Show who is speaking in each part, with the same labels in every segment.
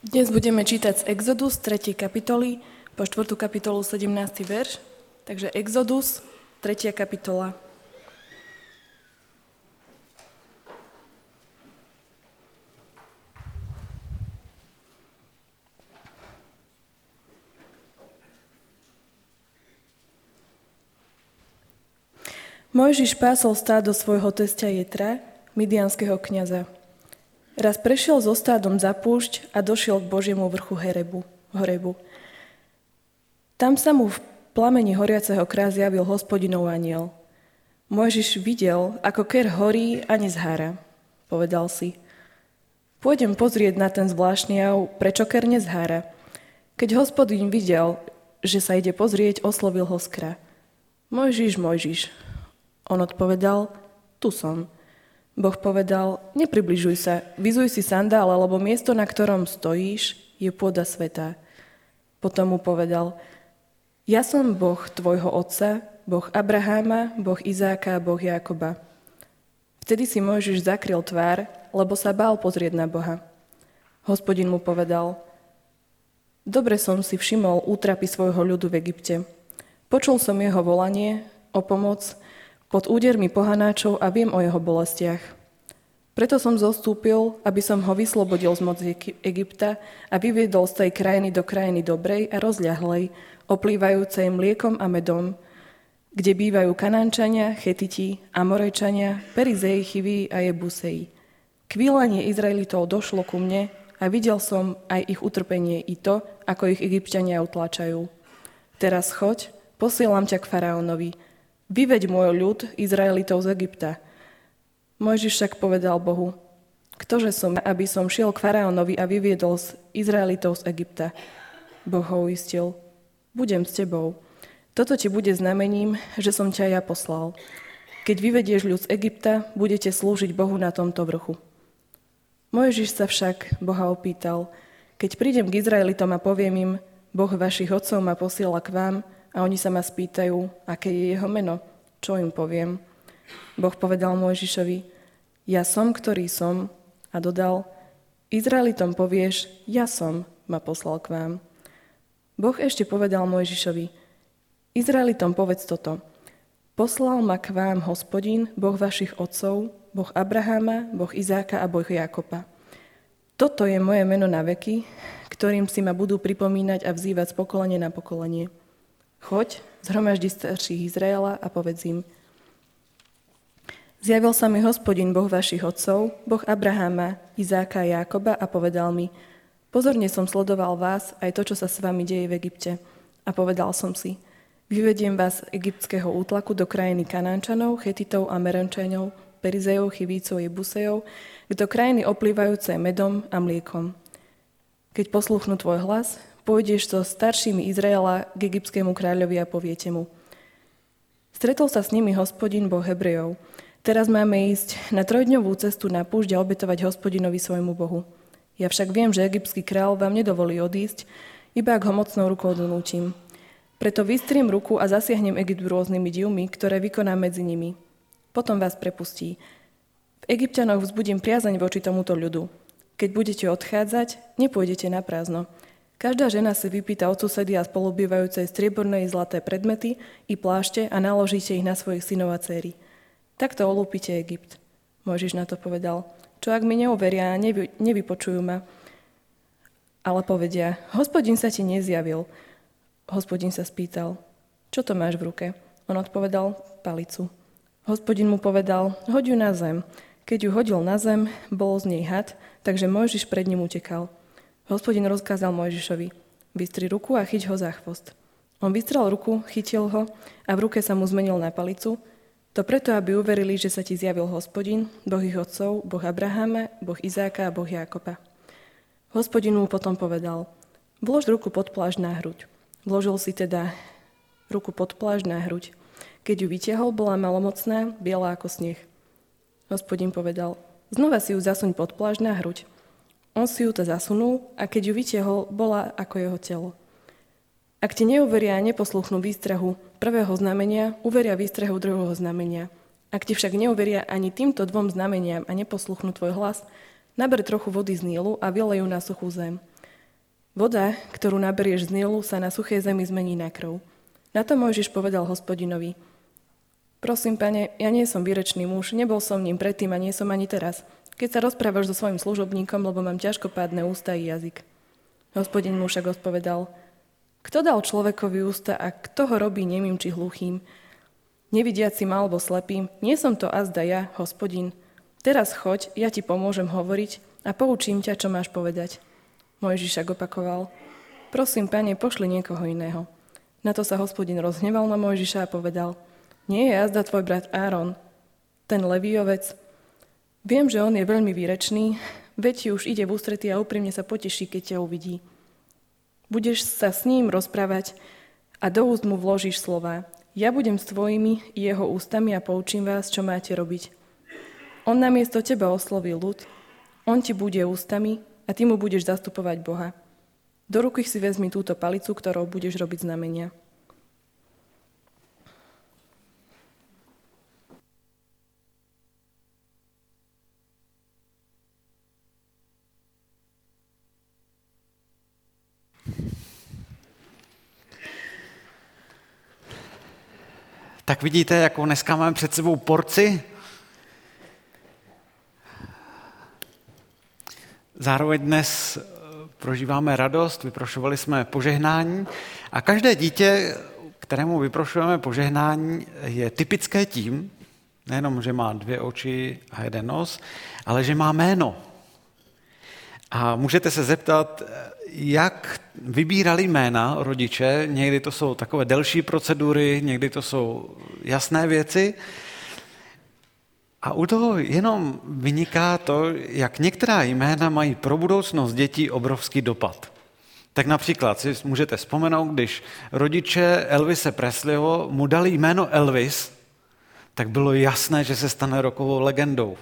Speaker 1: Dnes budeme čítať z Exodus 3. kapitoly po 4. kapitolu 17. verš. Takže Exodus 3. kapitola. Mojžiš pásol stádo svojho tesťa Jetra, midianského kňaza. Raz prešiel so stádom za púšť a došiel k Božiemu vrchu Horebu. Tam sa mu v plameni horiaceho krá zjavil Hospodinov anjel. Mojžiš videl, ako ker horí a nezhára. Povedal si, pôjdem pozrieť na ten zvláštny jav, prečo ker nezhára. Keď Hospodin videl, že sa ide pozrieť, oslovil ho z krá. Mojžiš, Mojžiš. On odpovedal, tu som. Boh povedal, nepribližuj sa, vyzuj si sandále, lebo miesto, na ktorom stojíš, je pôda svätá. Potom mu povedal, ja som Boh tvojho otca, Boh Abraháma, Boh Izáka a Boh Jákoba. Vtedy si Mojžiš zakryl tvár, lebo sa bál pozrieť na Boha. Hospodin mu povedal, dobre som si všimol útrapy svojho ľudu v Egypte. Počul som jeho volanie o pomoc pod údermi pohanáčov a viem o jeho bolestiach. Preto som zostúpil, aby som ho vyslobodil z moci Egypta a vyviedol z tej krajiny do krajiny dobrej a rozľahlej, oplývajúcej mliekom a medom, kde bývajú Kanánčania, Chetiti, Amorejčania, Perizei, Chivii a Jebusei. Kvíľanie Izraelitov došlo ku mne a videl som aj ich utrpenie i to, ako ich Egypťania utláčajú. Teraz choď, posielam ťa k faraónovi. Vyveď môj ľud, Izraelitov z Egypta. Mojžiš však povedal Bohu, ktože som, aby som šiel k faraónovi a vyviedol z Izraelitov z Egypta. Boh ho uistil, budem s tebou. Toto ti bude znamením, že som ťa ja poslal. Keď vyvedieš ľud z Egypta, budete slúžiť Bohu na tomto vrchu. Mojžiš sa však Boha opýtal, keď prídem k Izraelitom a poviem im, Boh vašich otcov ma posiela k vám, a oni sa ma spýtajú, aké je jeho meno, čo im poviem. Boh povedal Mojžišovi, ja som, ktorý som, a dodal, Izraelitom povieš, ja som ma poslal k vám. Boh ešte povedal Mojžišovi, Izraelitom povedz toto, poslal ma k vám Hospodin, Boh vašich otcov, Boh Abraháma, Boh Izáka a Boh Jákoba. Toto je moje meno na veky, ktorým si ma budú pripomínať a vzývať z pokolenia na pokolenie. Choď, zhromaždi starších Izraela a povedz im. Zjavil sa mi Hospodin, Boh vašich otcov, Boh Abraháma, Izáka a Jákoba a povedal mi, pozorne som sledoval vás aj to, čo sa s vami deje v Egypte. A povedal som si, vyvediem vás z egyptského útlaku do krajiny Kanánčanov, Chetitov a Merenčanov, Perizejov, Chivícov, Jebusejov, do krajiny oplývajúcej medom a mliekom. Keď posluchnú tvoj hlas, pôjdeš so staršími Izraela k egyptskému kráľovi a poviete mu. Stretol sa s nimi Hospodin, Boh Hebrejov. Teraz máme ísť na 3-dňovú cestu na púšť a obetovať Hospodinovi svojmu Bohu. Ja však viem, že egyptský kráľ vám nedovolí odísť, iba ak ho mocnou rukou donútim. Preto vystriem ruku a zasiahnem Egypt rôznymi divmi, ktoré vykonám medzi nimi. Potom vás prepustí. V Egypťanoch vzbudím priazeň voči tomuto ľudu. Keď budete odchádzať, nepôjdete na prázdno. Každá žena si vypýta od susedy a spolubývajúcej strieborné i zlaté predmety i plášte a naložíte ich na svojich synov a dcéry. Takto olúpite Egypt. Mojžiš na to povedal, čo ak mi neuveria a nevypočujú ma? Ale povedia, Hospodin sa ti nezjavil. Hospodin sa spýtal, čo to máš v ruke? On odpovedal, palicu. Hospodin mu povedal, hoď ju na zem. Keď ju hodil na zem, bol z nej had, takže Mojžiš pred ním utekal. Hospodin rozkázal Mojžišovi, vystri ruku a chyť ho za chvost. On vystrel ruku, chytil ho a v ruke sa mu zmenil na palicu, to preto, aby uverili, že sa ti zjavil Hospodin, Boh ich otcov, Boh Abraháma, Boh Izáka a Boh Jákoba. Hospodin mu potom povedal, vlož ruku pod plášť na hruď. Vložil si teda ruku pod plášť na hruď. Keď ju vytiahol, bola malomocná, biela ako sneh. Hospodin povedal, znova si ju zasuň pod plášť na hruď. On si ju to zasunul a keď ju vytiahol, bola ako jeho telo. Ak ti neuveria a neposluchnú výstrahu prvého znamenia, uveria výstrahu druhého znamenia. Ak ti však neuveria ani týmto 2 znameniam a neposluchnú tvoj hlas, naber trochu vody z Nílu a vylej ju na suchú zem. Voda, ktorú naberieš z Nilu, sa na suchej zemi zmení na krv. Na to Mojžiš povedal Hospodinovi: Prosím, Pane, ja nie som výrečný muž, nebol som ním predtým a nie som ani teraz, keď sa rozprávaš so svojím služobníkom, lebo mám ťažkopádne ústa i jazyk. Hospodin mu však odpovedal: Kto dal človekovi ústa a kto ho robí nemým či hluchým? Nevidiacim alebo slepým, nie som to azda ja, Hospodin. Teraz choď, ja ti pomôžem hovoriť a poučím ťa, čo máš povedať. Mojžiš však opakoval: Prosím, Pane, pošli niekoho iného. Na to sa Hospodin rozhneval na Mojžiša a povedal: Nie je azda tvoj brat Áron, ten Levíovec? Viem, že on je veľmi výrečný, veď ti už ide v ústrety a úprimne sa poteší, keď ťa uvidí. Budeš sa s ním rozprávať a do úst mu vložíš slová. Ja budem s tvojimi i jeho ústami a poučím vás, čo máte robiť. On namiesto teba osloví ľud, on ti bude ústami a ty mu budeš zastupovať Boha. Do ruky si vezmi túto palicu, ktorou budeš robiť znamenia.
Speaker 2: Tak vidíte, jakou dneska máme před sebou porci. Zároveň dnes prožíváme radost, vyprošovali jsme požehnání a každé dítě, kterému vyprošujeme požehnání, je typické tím, nejenom, že má 2 oči a 1 nos, ale že má jméno. A můžete se zeptat, jak vybírali jména rodiče, někdy to jsou takové delší procedury, někdy to jsou jasné věci. A u toho jenom vyniká to, jak některá jména mají pro budoucnost dětí obrovský dopad. Tak například si můžete vzpomenout, když rodiče Elvise Presleyho mu dali jméno Elvis, tak bylo jasné, že se stane rockovou legendou.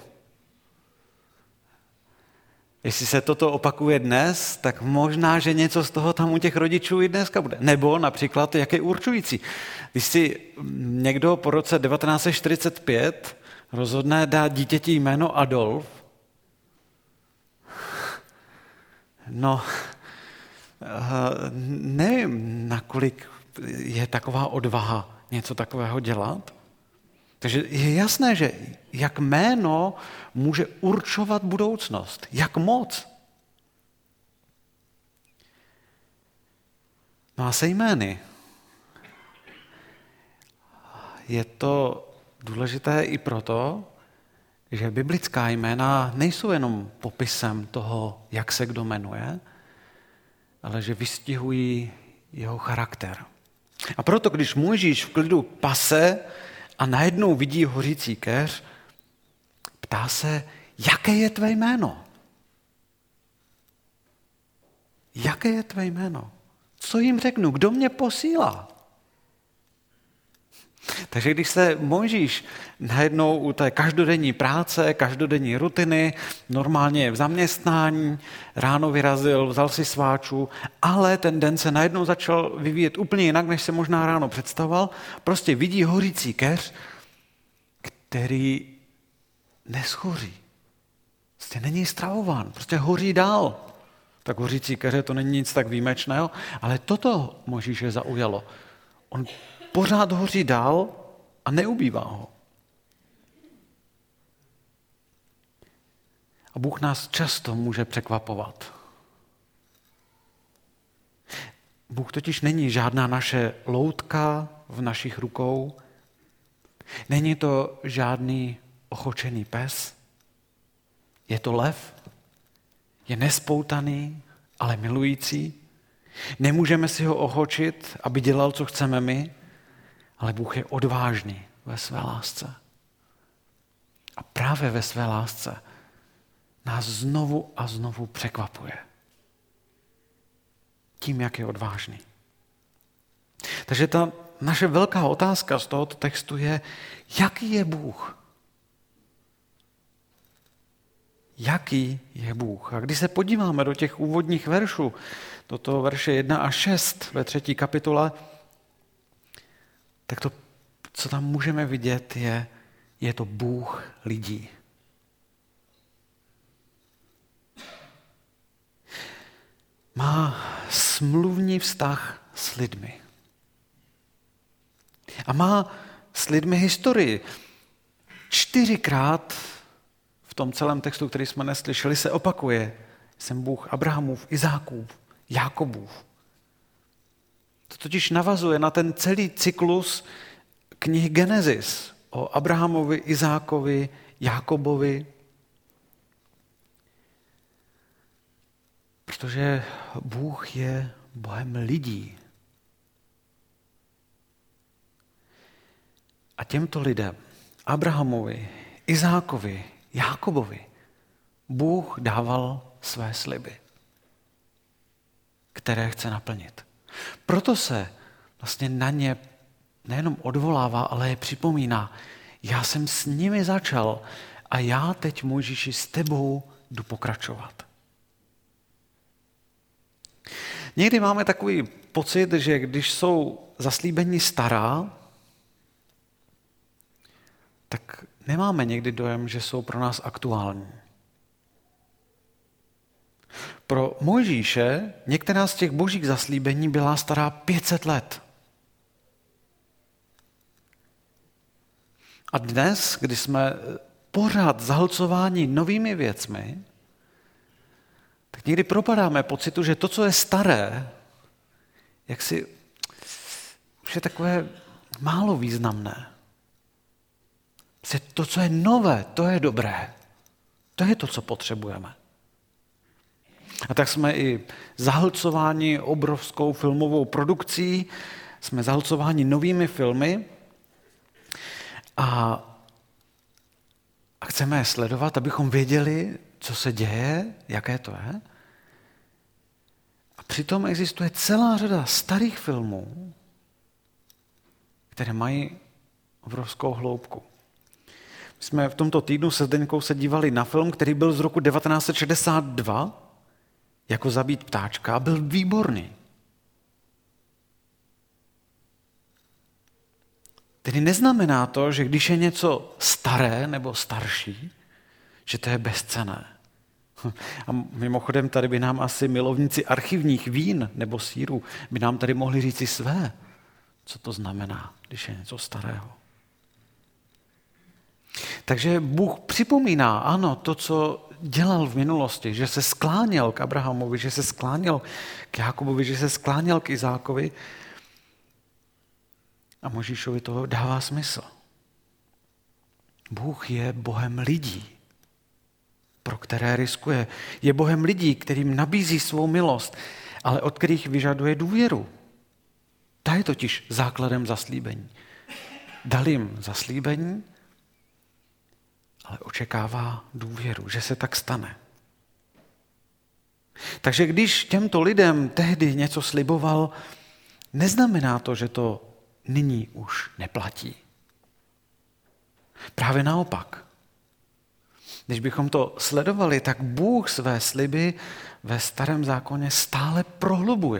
Speaker 2: Jestli se toto opakuje dnes, tak možná, že něco z toho tam u těch rodičů i dneska bude. Nebo například, jak je určující. Když si někdo po roce 1945 rozhodne dát dítěti jméno Adolf, no, nevím, nakolik je taková odvaha něco takového dělat. Takže je jasné, že jak jméno může určovat budoucnost. Jak moc. No a se jmény. Je to důležité i proto, že biblická jména nejsou jenom popisem toho, jak se kdo jmenuje, ale že vystihují jeho charakter. A proto, když Mojžíš v klidu pase a najednou vidí hořící keř, ptá se, jaké je tvé jméno? Jaké je tvé jméno? Co jim řeknu? Kdo mě posílá? Takže když se Mojžíš najednou u té každodenní práce, každodenní rutiny, normálně je v zaměstnání, ráno vyrazil, vzal si sváčů, ale ten den se najednou začal vyvíjet úplně jinak, než se možná ráno představoval, prostě vidí hořící keř, který neschoří. Prostě není stravován, prostě hoří dál. Tak hořící keře to není nic tak výjimečného, ale toto Mojžíše zaujalo. On pořád hoří dál a neubývá ho. A Bůh nás často může překvapovat. Bůh totiž není žádná naše loutka v našich rukou, není to žádný ochočený pes, je to lev, je nespoutaný, ale milující. Nemůžeme si ho ochočit, aby dělal, co chceme my, ale Bůh je odvážný ve své lásce. A právě ve své lásce nás znovu a znovu překvapuje. Tím, jak je odvážný. Takže ta naše velká otázka z tohoto textu je, jaký je Bůh? Jaký je Bůh? A když se podíváme do těch úvodních veršů, do toho verše 1 až 6 ve 3. kapitole, tak to, co tam můžeme vidět, je to Bůh lidí. Má smluvní vztah s lidmi. A má s lidmi historii. 4krát v tom celém textu, který jsme neslyšeli, se opakuje. Jsem Bůh Abrahamův, Izákův, Jákobův. To totiž navazuje na ten celý cyklus knihy Genesis o Abrahamovi, Izákovi, Jákobovi. Protože Bůh je Bohem lidí. A těmto lidem, Abrahamovi, Izákovi, Jákobovi, Bůh dával své sliby, které chce naplnit. Proto se vlastně na ně nejenom odvolává, ale je připomíná. Já jsem s nimi začal a já teď, Mojžíši, s tebou jdu pokračovat. Někdy máme takový pocit, že když jsou zaslíbení stará, tak nemáme někdy dojem, že jsou pro nás aktuální. Pro Mojžíše některá z těch božích zaslíbení byla stará 500 let. A dnes, kdy jsme pořád zahlcováni novými věcmi, tak někdy propadáme pocitu, že to, co je staré, jaksi už je takové málo významné. To, co je nové, to je dobré. To je to, co potřebujeme. A tak jsme i zahlcováni obrovskou filmovou produkcí, jsme zahlcováni novými filmy a chceme je sledovat, abychom věděli, co se děje, jaké to je. A přitom existuje celá řada starých filmů, které mají obrovskou hloubku. My jsme v tomto týdnu se Zdeňkou se dívali na film, který byl z roku 1962, jako Zabít ptáčka, a byl výborný. Tedy neznamená to, že když je něco staré nebo starší, že to je bezcenné. A mimochodem tady by nám asi milovníci archivních vín nebo sýrů by nám tady mohli říci své, co to znamená, když je něco starého. Takže Bůh připomíná, ano, to, co dělal v minulosti, že se skláněl k Abrahamovi, že se skláněl k Jákobovi, že se skláněl k Izákovi, a Mojžíšovi to dává smysl. Bůh je Bohem lidí, pro které riskuje. Je Bohem lidí, kterým nabízí svou milost, ale od kterých vyžaduje důvěru. Ta je totiž základem zaslíbení. Dal jim zaslíbení, ale očekává důvěru, že se tak stane. Takže když těmto lidem tehdy něco sliboval, neznamená to, že to nyní už neplatí. Právě naopak. Když bychom to sledovali, tak Bůh své sliby ve Starém zákoně stále prohlubuje.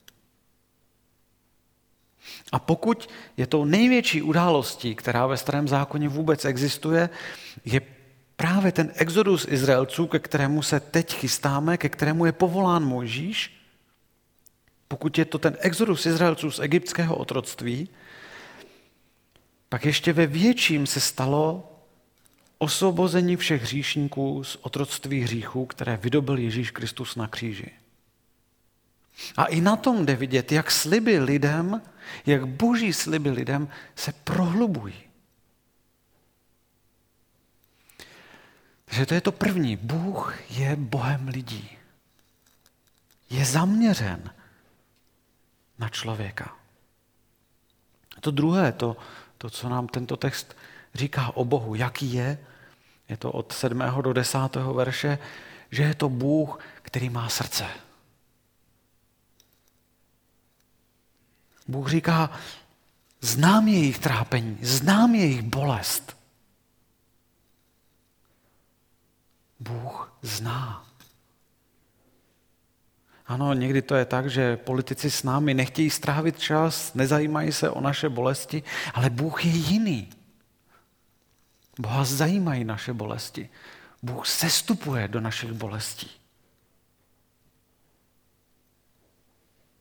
Speaker 2: A pokud je to největší událostí, která ve Starém zákoně vůbec existuje, je právě ten exodus Izraelců, ke kterému se teď chystáme, ke kterému je povolán Mojžíš, pokud je to ten exodus Izraelců z egyptského otroctví, pak ještě ve větším se stalo osvobození všech hříšníků z otroctví hříchu, které vydobyl Ježíš Kristus na kříži. A i na tom jde vidět, jak sliby lidem, jak boží sliby lidem se prohlubují. Takže to je to první. Bůh je Bohem lidí. Je zaměřen na člověka. To druhé, to, co nám tento text říká o Bohu, jaký je to od 7. do 10. verše, že je to Bůh, který má srdce. Bůh říká, znám jejich trápení, znám jejich bolest. Bůh zná. Ano, někdy to je tak, že politici s námi nechtějí strávit čas, nezajímají se o naše bolesti, ale Bůh je jiný. Boha zajímají naše bolesti. Bůh sestupuje do našich bolestí.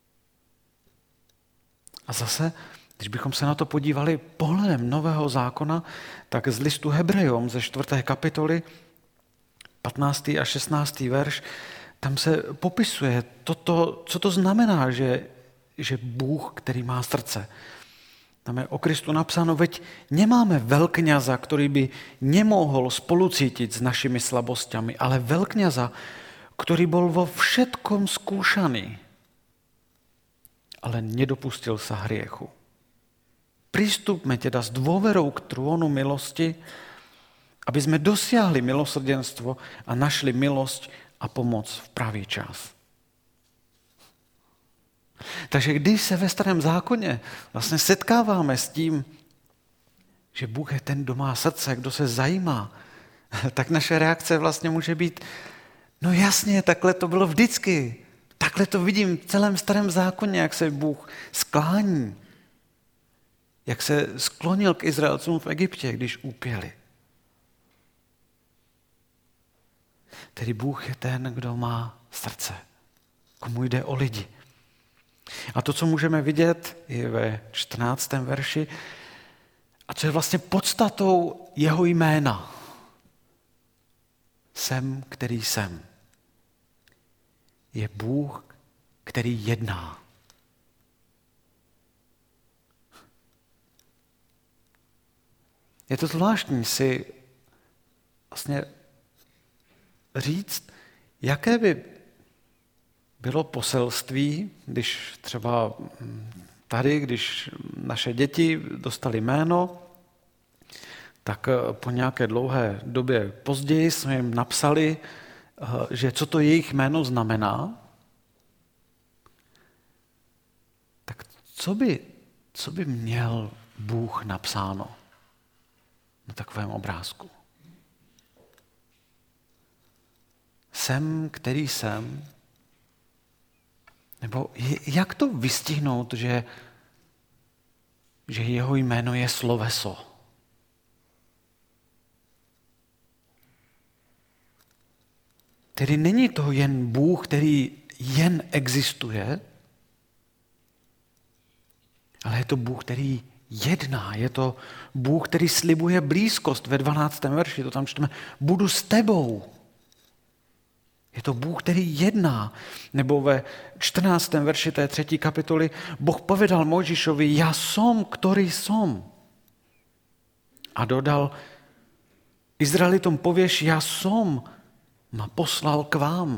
Speaker 2: A zase, když bychom se na to podívali pohledem Nového zákona, tak z listu Hebrejům ze 4. kapitoly, 15. a 16. verš, tam se popisuje co to znamená, že Bůh, který má srdce. Tam je o Kristu napsáno, veď nemáme veľkňaza, ktorý by nemohol spolucítiť s našimi slabosťami, ale veľkňaza, ktorý bol vo všetkom skúšaný, ale nedopustil sa hriechu. Pristúpme teda s dôverou k trónu milosti, aby sme dosiahli milosrdenstvo a našli milosť a pomoc v pravý čas. Takže když se ve Starém zákoně vlastně setkáváme s tím, že Bůh je ten, kdo má srdce, kdo se zajímá, tak naše reakce vlastně může být, no jasně, takhle to bylo vždycky. Takhle to vidím v celém Starém zákoně, jak se Bůh sklání. Jak se sklonil k Izraelcům v Egyptě, když úpěli. Tedy Bůh je ten, kdo má srdce, komu jde o lidi. A to, co můžeme vidět, je ve 14. verši, a co je vlastně podstatou jeho jména. Jsem, který jsem. Je Bůh, který jedná. Je to zvláštní si vlastně říct, jaké by bylo poselství, když třeba tady, když naše děti dostali jméno, tak po nějaké dlouhé době později jsme jim napsali, že co to jejich jméno znamená. Tak co by měl Bůh napsáno na takovém obrázku? Jsem, který jsem. Nebo jak to vystihnout, že jeho jméno je sloveso? Tedy není to jen Bůh, který jen existuje, ale je to Bůh, který jedná. Je to Bůh, který slibuje blízkost. Ve 12. verši to tam čteme. Budu s tebou. Je to Bůh, který jedná. Nebo ve 14. verši té 3. kapitoly Boh povedal Mojžišovi, ja som, ktorý som. A dodal, Izraelitom povieš, ja som, ma poslal k vám.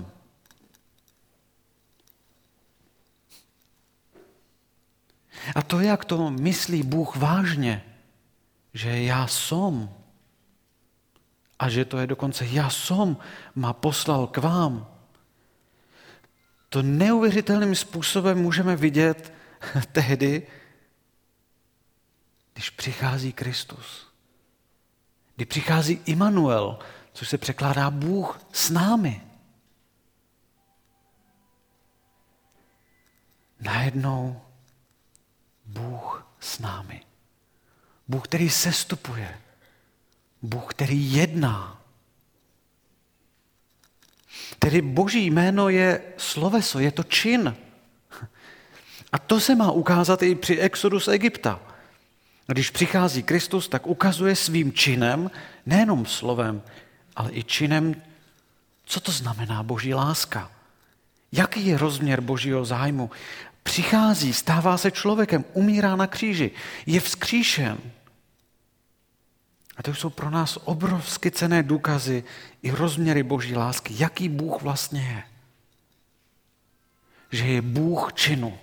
Speaker 2: A to, jak to myslí Bůh vážně, že ja som, a že to je dokonce ja som, ma poslal k vám. To neuvěřitelným způsobem můžeme vidět tehdy, když přichází Kristus. Kdy přichází Immanuel, což se překládá Bůh s námi. Najednou Bůh s námi. Bůh, který sestupuje. Bůh, který jedná. Tedy Boží jméno je sloveso, je to čin. A to se má ukázat i při exodu z Egypta. Když přichází Kristus, tak ukazuje svým činem, nejenom slovem, ale i činem, co to znamená Boží láska. Jaký je rozměr Božího zájmu? Přichází, stává se člověkem, umírá na kříži, je vzkříšen. A to jsou pro nás obrovsky cenné důkazy i rozměry Boží lásky. Jaký Bůh vlastně je? Že je Bůh činu.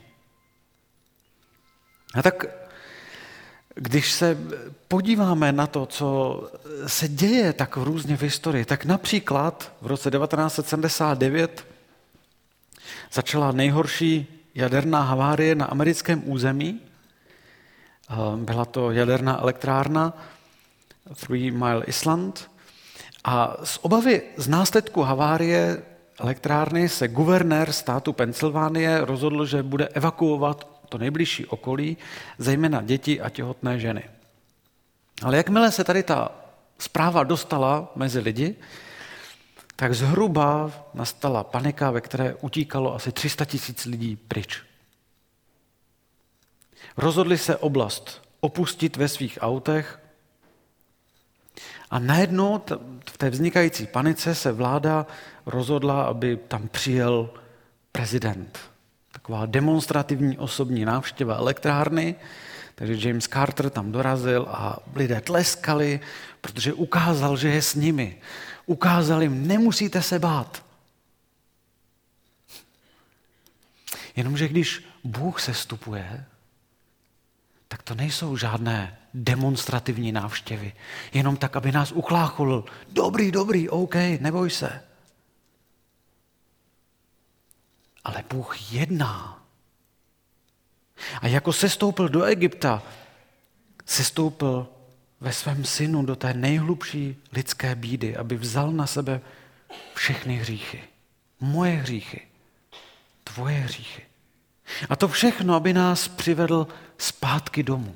Speaker 2: A tak, když se podíváme na to, co se děje tak různě v historii, tak například v roce 1979 začala nejhorší jaderná havárie na americkém území. Byla to jaderná elektrárna Three Mile Island. A z obavy z následku havárie elektrárny se guvernér státu Pensylvánie rozhodl, že bude evakuovat to nejbližší okolí, zejména děti a těhotné ženy. Ale jakmile se tady ta zpráva dostala mezi lidi, tak zhruba nastala panika, ve které utíkalo asi 300 000 lidí pryč. Rozhodli se oblast opustit ve svých autech a najednou v té vznikající panice se vláda rozhodla, aby tam přijel prezident. Taková demonstrativní osobní návštěva elektrárny, takže James Carter tam dorazil a lidé tleskali, protože ukázal, že je s nimi. Ukázal jim, nemusíte se bát. Jenomže když Bůh sestupuje, tak to nejsou žádné demonstrativní návštěvy. Jenom tak, aby nás uchlácholil. Dobrý, OK, neboj se. Ale Bůh jedná. A jako sestoupil do Egypta, sestoupil ve svém synu do té nejhlubší lidské bídy, aby vzal na sebe všechny hříchy. Moje hříchy, tvoje hříchy. A to všechno, aby nás přivedl zpátky domů.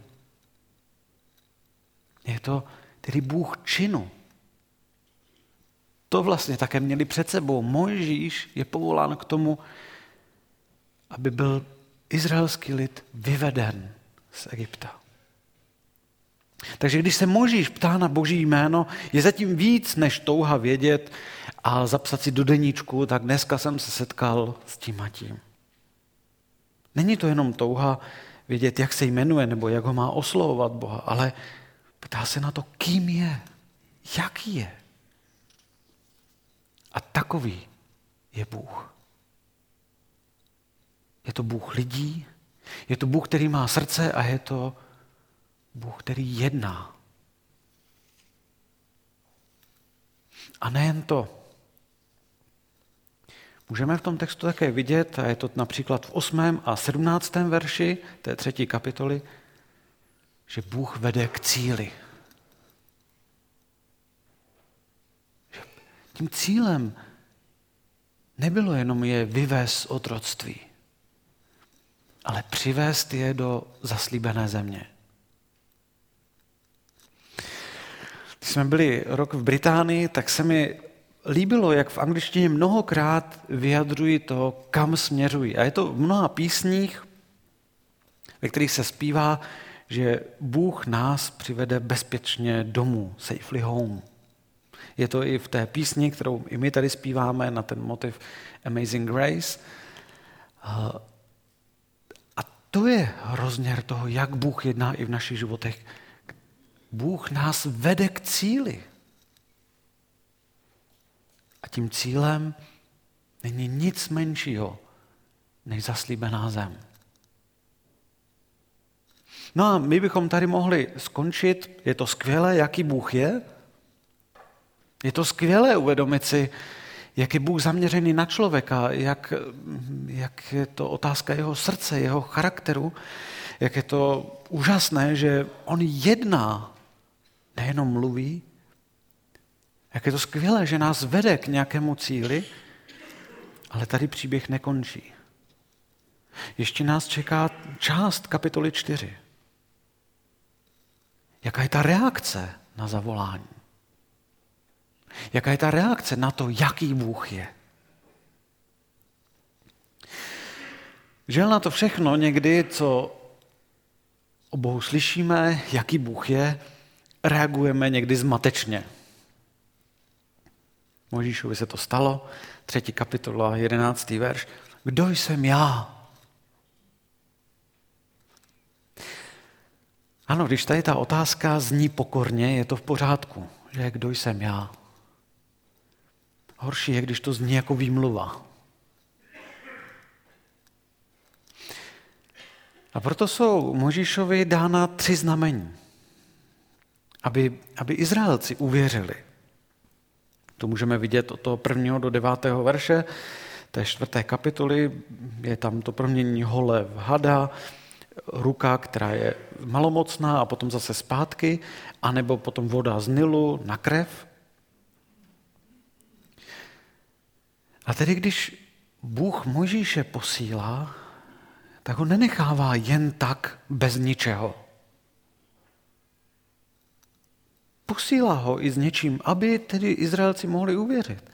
Speaker 2: Je to tedy Bůh činu. To vlastně také měli před sebou. Mojžíš je povolán k tomu, aby byl izraelský lid vyveden z Egypta. Takže když se Mojžíš ptá na Boží jméno, je zatím víc než touha vědět a zapsat si do deníčku, tak dneska jsem se setkal s tím a tím. Není to jenom touha vědět, jak se jmenuje nebo jak ho má oslovovat Boha, ale ptá se na to, kým je, jaký je. A takový je Bůh. Je to Bůh lidí, je to Bůh, který má srdce a je to Bůh, který jedná. A nejen to. Můžeme v tom textu také vidět, a je to například v 8. a 17. verši té 3. kapitoly, že Bůh vede k cíli. Že tím cílem nebylo jenom je vyvést z otroctví, ale přivést je do zaslíbené země. Když jsme byli rok v Británii, tak se mi líbilo, jak v angličtině mnohokrát vyjadřují to, kam směřují. A je to v mnoha písních, ve kterých se zpívá, že Bůh nás přivede bezpečně domů, safely home. Je to i v té písni, kterou i my tady zpíváme na ten motiv Amazing Grace. A to je rozměr toho, jak Bůh jedná i v našich životech. Bůh nás vede k cíli. A tím cílem není nic menšího než zaslíbená zem. No a my bychom tady mohli skončit. Je to skvělé, jaký Bůh je. Je to skvělé uvědomit si, jak je Bůh zaměřený na člověka, jak je to otázka jeho srdce, jeho charakteru, jak je to úžasné, že on jedná, nejenom mluví, jak je to skvělé, že nás vede k nějakému cíli, ale tady příběh nekončí. Ještě nás čeká část kapitoly 4. Jaká je ta reakce na zavolání? Jaká je ta reakce na to, jaký Bůh je? Žel na to všechno někdy, co o Bohu slyšíme, jaký Bůh je, reagujeme někdy zmatečně. Mojžíšovi se to stalo, 3. kapitola, 11. verš. Kdo jsem já? Ano, když tady ta otázka zní pokorně, je to v pořádku, že kdo jsem já? Horší je, když to zní jako výmluva. A proto jsou Mojžíšovi dána 3 znamení, aby Izraelci uvěřili. To můžeme vidět od toho 1. do 9. verše té 4. kapitoly. Je tam to proměnění hole v hada, ruka, která je malomocná a potom zase zpátky, anebo potom voda z Nilu na krev. A tedy když Bůh Mojžíše posílá, tak ho nenechává jen tak bez ničeho. Posílá ho i s něčím, aby tedy Izraelci mohli uvěřit.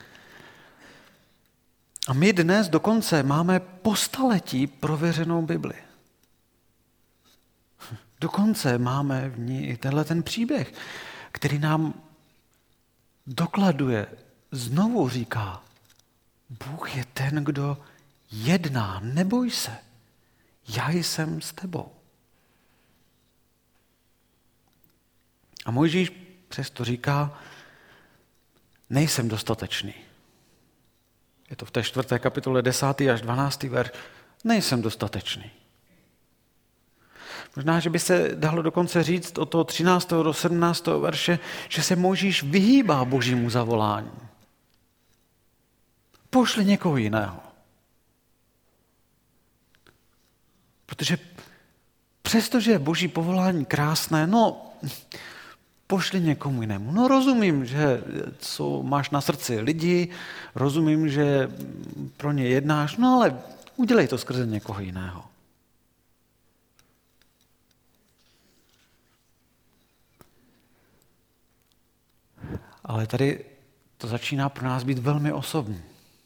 Speaker 2: A my dnes dokonce máme po staletí prověřenou Bibli. Dokonce máme v ní i tenhle ten příběh, který nám dokladuje, znovu říká, Bůh je ten, kdo jedná, neboj se, já jsem s tebou. A Mojžíš přesto říká, nejsem dostatečný. Je to v té 4. kapitole 10. až 12. verš. Nejsem dostatečný. Možná, že by se dalo dokonce říct od toho 13. do 17. verše, že se Mojžíš vyhýbá Božímu zavolání. Pošli někoho jiného. Protože přestože je Boží povolání krásné, pošli někomu jinému. Rozumím, že máš na srdci lidi, rozumím, že pro ně jednáš, ale udělej to skrze někoho jiného. Ale tady to začíná pro nás být velmi osobní.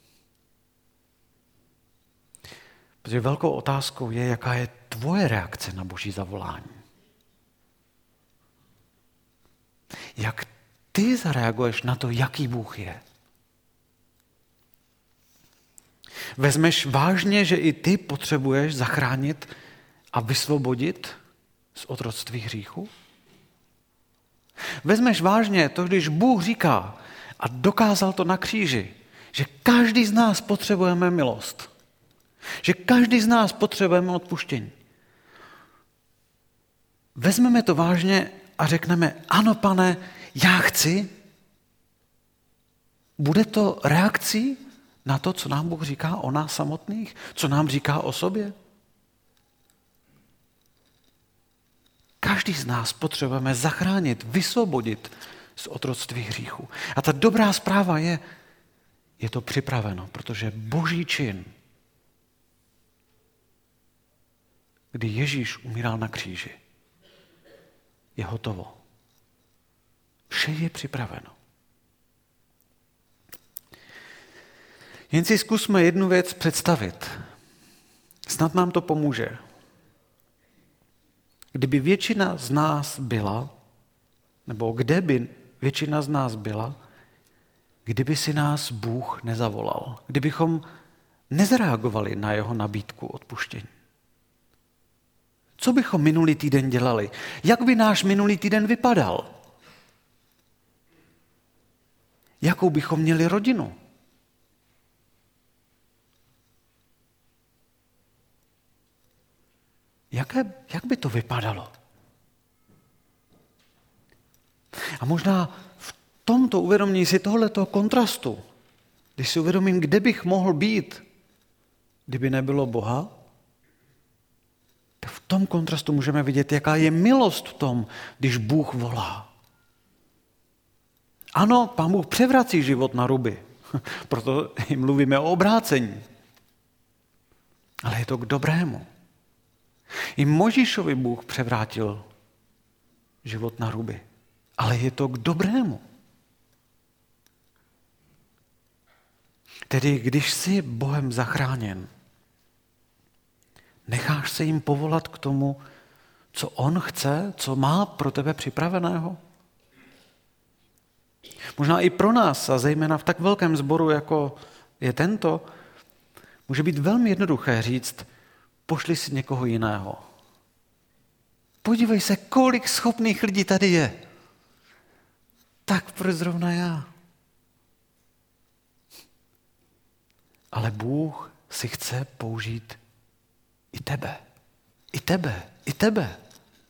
Speaker 2: Protože velkou otázkou je, jaká je tvoje reakce na Boží zavolání. Jak ty zareaguješ na to, jaký Bůh je? Vezmeš vážně, že i ty potřebuješ zachránit a vysvobodit z otroctví hříchu? Vezmeš vážně to, když Bůh říká a dokázal to na kříži, že každý z nás potřebujeme milost, že každý z nás potřebujeme odpuštění. Vezmeme to vážně a řekneme, ano, Pane, já chci. Bude to reakcí na to, co nám Bůh říká o nás samotných, co nám říká o sobě? Každý z nás potřebujeme zachránit, vysvobodit z otroctví hříchu. A ta dobrá zpráva je to připraveno, protože Boží čin, kdy Ježíš umíral na kříži, je hotovo. Vše je připraveno. Jen si zkusme jednu věc představit. Snad nám to pomůže. Kdyby většina z nás byla, nebo kde by většina z nás byla, kdyby si nás Bůh nezavolal, kdybychom nezareagovali na jeho nabídku odpuštění. Co bychom minulý týden dělali? Jak by náš minulý týden vypadal? Jakou bychom měli rodinu? Jak by to vypadalo? A možná v tomto uvědomění si tohleto kontrastu, když si uvědomím, kde bych mohl být, kdyby nebylo Boha, tak v tom kontrastu můžeme vidět, jaká je milost v tom, když Bůh volá. Ano, Pán Bůh převrací život na ruby, proto jim mluvíme o obrácení. Ale je to k dobrému. I Mojžíšovi Bůh převrátil život na ruby, ale je to k dobrému. Tedy když jsi Bohem zachráněn, necháš se jim povolat k tomu, co on chce, co má pro tebe připraveného? Možná i pro nás, a zejména v tak velkém sboru, jako je tento, může být velmi jednoduché říct, pošli si někoho jiného. Podívej se, kolik schopných lidí tady je. Tak proč zrovna já? Ale Bůh si chce použít i tebe. I tebe. I tebe.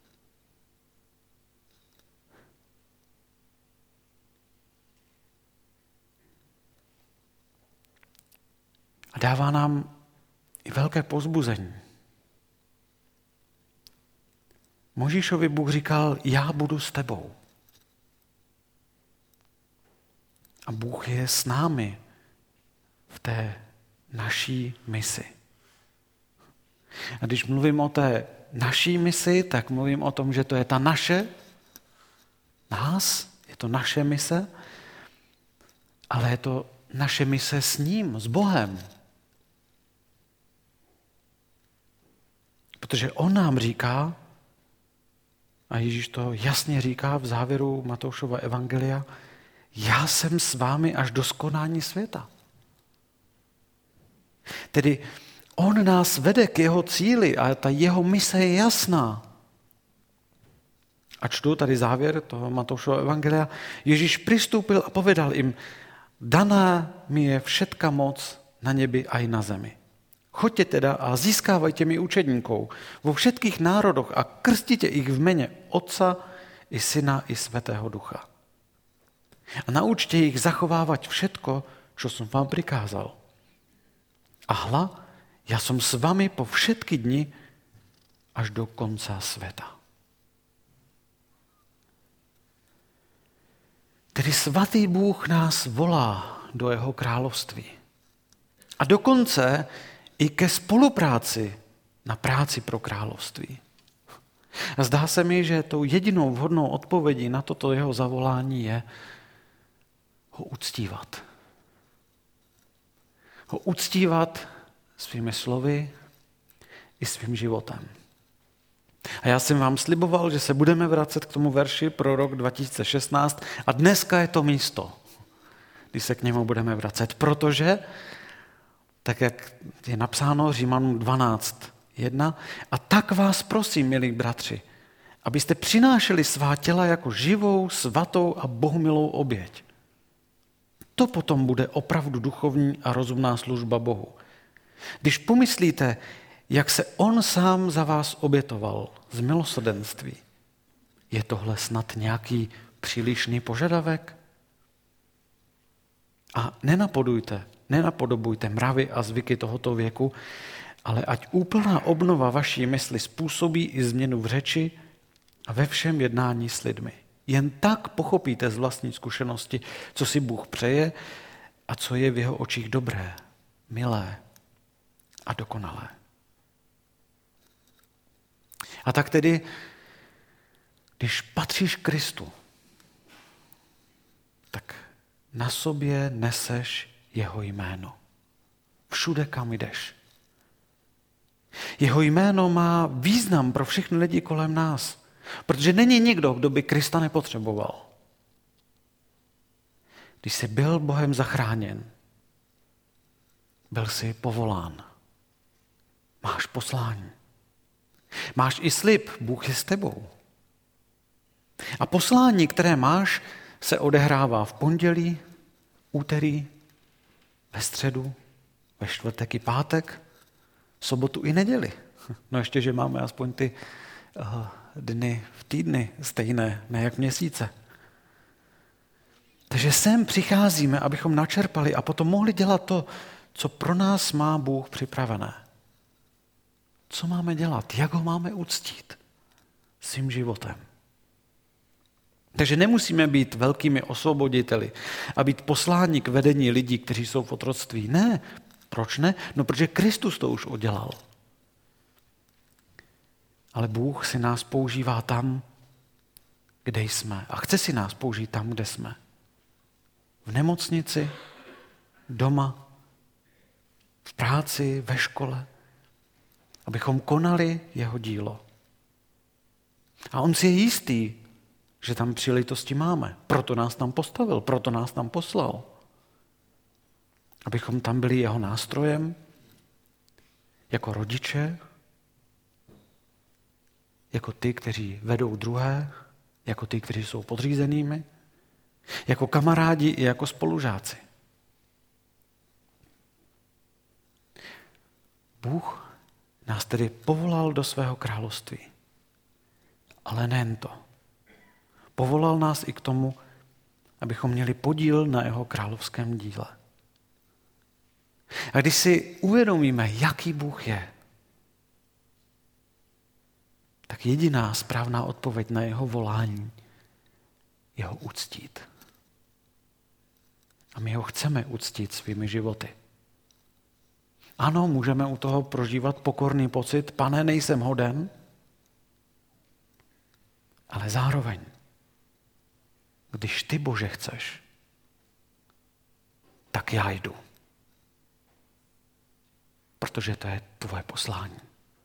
Speaker 2: A dává nám i velké povzbuzení. Mojžíšovi Bůh říkal, já budu s tebou. A Bůh je s námi v té naší misi. A když mluvím o té naší misi, tak mluvím o tom, že to je ta naše, nás, je to naše mise, ale je to naše mise s ním, s Bohem. Protože on nám říká, A Ježíš to jasně říká v závěru Matoušova evangelia, já jsem s vámi až do skonání světa. Tedy on nás vede k jeho cíli a ta jeho mise je jasná. A čtu tady závěr toho Matoušova evangelia. Ježíš přistoupil a povedal jim, daná mi je všetka moc na nebi a i na zemi. Choďte teda a získávajte mi učedníkov vo všetkých národoch a krstite ich v mene Otca i Syna i Svätého Ducha. A naučte ich zachovávať všetko, čo som vám prikázal. A hľa, ja som s vami po všetky dni až do konca sveta. Tedy svatý Bůh nás volá do jeho království. A dokonce i ke spolupráci na práci pro království. A zdá se mi, že tou jedinou vhodnou odpovědí na toto jeho zavolání je ho uctívat. Ho uctívat svými slovy i svým životem. A já jsem vám sliboval, že se budeme vracet k tomu verši pro rok 2016 a dneska je to místo, kdy se k němu budeme vracet, protože tak jak je napsáno Římanům 12:1, a tak vás prosím, milí bratři, abyste přinášeli svá těla jako živou, svatou a bohumilou oběť. To potom bude opravdu duchovní a rozumná služba Bohu. Když pomyslíte, jak se on sám za vás obětoval z milosrdenství, je tohle snad nějaký přílišný požadavek? A nenapodobujte mravy a zvyky tohoto věku, ale ať úplná obnova vaší mysli způsobí i změnu v řeči a ve všem jednání s lidmi. Jen tak pochopíte z vlastní zkušenosti, co si Bůh přeje a co je v jeho očích dobré, milé a dokonalé. A tak tedy, když patříš Kristu, tak na sobě neseš jeho jméno. Všude, kam jdeš. Jeho jméno má význam pro všechny lidi kolem nás, protože není nikdo, kdo by Krista nepotřeboval. Když jsi byl Bohem zachráněn, byl jsi povolán. Máš poslání. Máš i slib, Bůh je s tebou. A poslání, které máš, se odehrává v pondělí, úterý, ve středu, ve čtvrtek i pátek, sobotu i neděli. No ještě, že máme aspoň ty dny v týdny stejné, ne jak měsíce. Takže sem přicházíme, abychom načerpali a potom mohli dělat to, co pro nás má Bůh připravené. Co máme dělat? Jak ho máme uctít? Svým životem. Takže nemusíme být velkými osvoboditeli a být posláni k vedení lidí, kteří jsou v otroctví. Ne. Proč ne? No, protože Kristus to už udělal. Ale Bůh si nás používá tam, kde jsme. A chce si nás použít tam, kde jsme. V nemocnici, doma, v práci, ve škole, abychom konali jeho dílo. A on si je jistý, že tam příležitosti máme. Proto nás tam postavil, proto nás tam poslal. Abychom tam byli jeho nástrojem, jako rodiče, jako ty, kteří vedou druhé, jako ty, kteří jsou podřízenými, jako kamarádi i jako spolužáci. Bůh nás tedy povolal do svého království. Ale nejen to. Povolal nás i k tomu, abychom měli podíl na jeho královském díle. A když si uvědomíme, jaký Bůh je, tak jediná správná odpověď na jeho volání je ho uctít. A my ho chceme uctít svými životy. Ano, můžeme u toho prožívat pokorný pocit, Pane, nejsem hoden, ale zároveň, když ty, Bože, chceš, tak já jdu. Protože to je tvoje poslání.